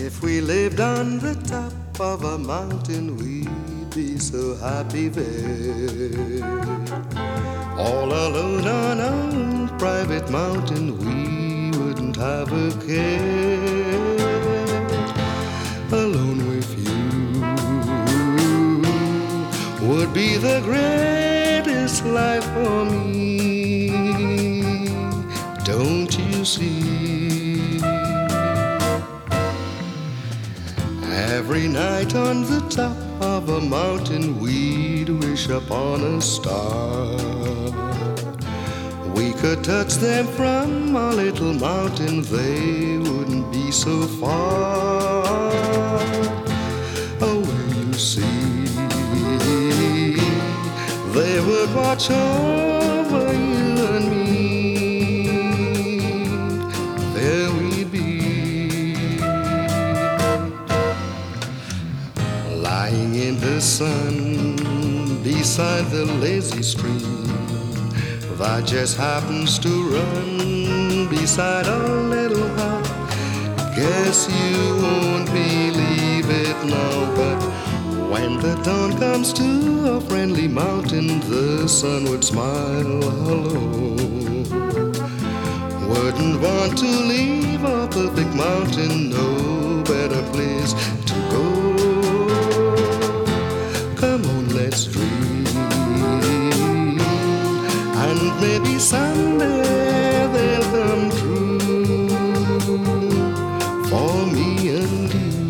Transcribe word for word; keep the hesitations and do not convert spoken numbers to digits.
If we lived on the top of a mountain, we'd be so happy there. All alone on our private mountain, we wouldn't have a care. Alone with you would be the greatest life for me. Don't you see? Every night on the top of a mountain, we'd wish upon a star. We could touch them from our little mountain, they wouldn't be so far. Oh, when you see, they would watch over you and me. There we'd be, lying in the sun beside the lazy stream that just happens to run beside our little hut. Guess you won't believe it now, but when the dawn comes to a friendly mountain, the sun would smile hello. Wouldn't want to leave a perfect mountain, no better place to go. Come on, let's dream, and maybe someday they'll come true for me and you.